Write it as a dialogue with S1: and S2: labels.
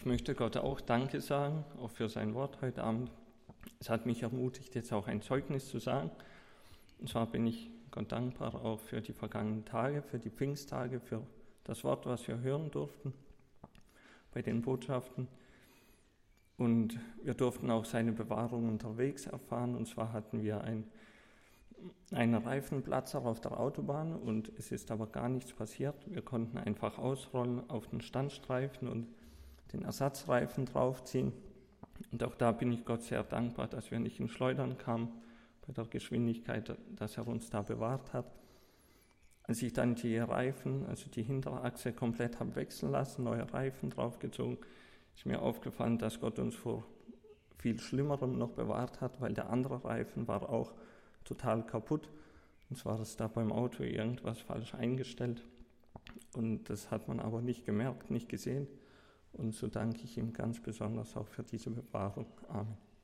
S1: möchte Gott auch Danke sagen, auch für sein Wort heute Abend. Es hat mich ermutigt, jetzt auch ein Zeugnis zu sagen. Und zwar bin ich Gott dankbar auch für die vergangenen Tage, für die Pfingsttage, für das Wort, was wir hören durften bei den Botschaften. Und wir durften auch seine Bewahrung unterwegs erfahren. Und zwar hatten wir einen Reifenplatzer auf der Autobahn und es ist aber gar nichts passiert. Wir konnten einfach ausrollen auf den Standstreifen und den Ersatzreifen draufziehen. Und auch da bin ich Gott sehr dankbar, dass wir nicht in Schleudern kamen bei der Geschwindigkeit, dass er uns da bewahrt hat. Als ich dann die Reifen, also die Hinterachse komplett habe wechseln lassen, neue Reifen draufgezogen, ist mir aufgefallen, dass Gott uns vor viel Schlimmerem noch bewahrt hat, weil der andere Reifen war auch total kaputt. Und zwar ist da beim Auto irgendwas falsch eingestellt. Und das hat man aber nicht gemerkt, nicht gesehen. Und so danke ich ihm ganz besonders auch für diese Bewahrung. Amen.